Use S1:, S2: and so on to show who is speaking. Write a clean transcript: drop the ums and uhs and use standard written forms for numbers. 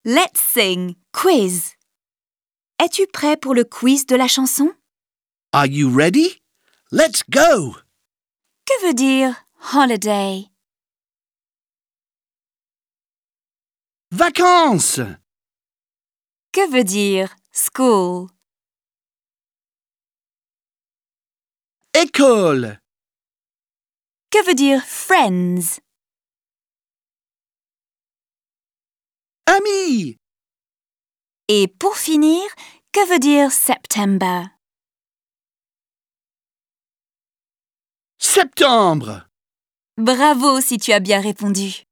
S1: Let's sing quiz. Es-tu prêt pour le quiz de la chanson?
S2: Are you ready? Let's go!
S1: Que veut dire holiday?
S2: Vacances!
S1: Que veut dire school?
S2: École!
S1: Que veut dire friends?
S2: Amis!
S1: Et pour finir, que veut dire September?
S2: Septembre!
S1: Bravo si tu as bien répondu.